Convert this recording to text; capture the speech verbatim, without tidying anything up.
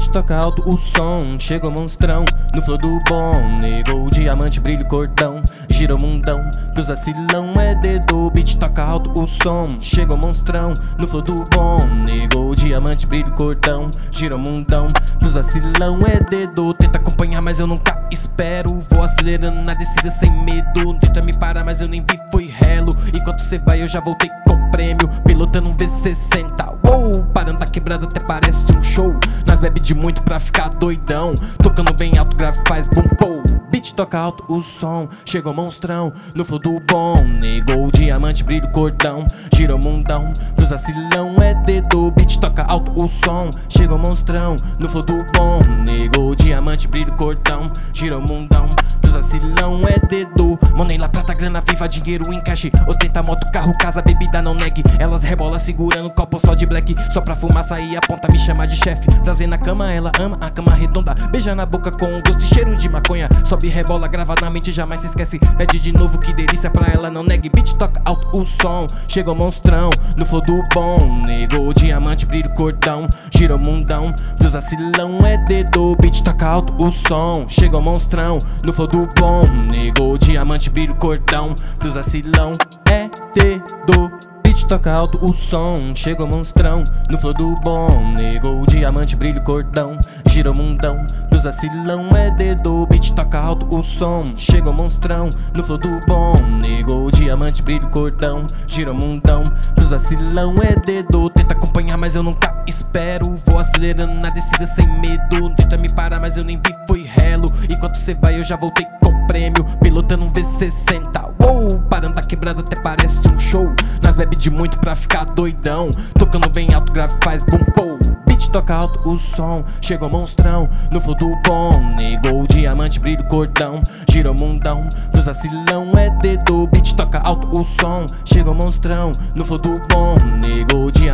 toca alto o som, chega o monstrão no flow do bom. Negou o diamante, brilho, cordão, gira o mundão, cruza cilão, é dedo. Beat toca alto o som, chega o monstrão no flow do bom. Negou o diamante, brilho, cordão, gira o mundão, cruza cilão, é dedo. Tenta acompanhar, mas eu nunca espero. Vou acelerando na descida sem medo. Tenta me parar, mas eu nem vi, foi relo. Enquanto cê vai eu já voltei com prêmio, pilotando um V sessenta. Uou, parando da quebrada até parece um show. Nós bebe de muito pra ficar doidão, tocando bem alto, grave faz bum pou. Beat toca alto o som, chegou monstrão no flow do bom. Negou o diamante, brilho, cordão, gira o mundão, cruza cilão, é dedo. Beat toca alto o som, chegou monstrão no flow do bom. Negou o diamante, brilho, cordão, gira o mundão, cruza cilão, é dedo. Money lá, prata, grana viva, dinheiro em cash. Ostenta moto, carro, casa, bebida, não negue. Elas rebola segurando copo só de black, só pra fumar, sair a ponta, me chama de chefe. Prazer na cama, ela ama a cama redonda, beija na boca com gosto e cheiro de maconha. Sobe, rebola, grava na mente, jamais se esquece. Pede de novo, que delícia, pra ela não negue. Beat toca alto o som, chegou monstrão no flow do bom. Negou o diamante, brilho, cordão, gira o mundão, cruza cilão, é dedo. Beat toca alto o som, chegou monstrão no flow do bom. Negou o diamante, brilho, cordão, cruza cilão, é dedo. Beat toca alto o som, chegou monstrão no flow do bom. Negou o diamante, brilho, cordão, gira o mundão, cruza cilão, é dedo. Beat toca alto o som, chegou monstrão no flow do bom. Negou o diamante, brilho, cordão, gira o mundão, cruza cilão, é dedo. Tenta acompanhar, mas eu nunca espero. Vou acelerando na descida sem medo. Tenta me parar, mas eu nem vi, foi relo. Enquanto cê vai eu já voltei com prêmio, pilotando um V sessenta. Uou, parando da quebrada até parece um show. Nós bebe de muito pra ficar doidão, tocando bem alto, grave faz bum pou. Beat toca alto o som, chegou monstrão no flow do bom. Negou o diamante, brilho, cordão, gira o mundão, cruza cilão, é dedo. Beat toca alto o som, chegou monstrão no flow do bom. Negou o diamante,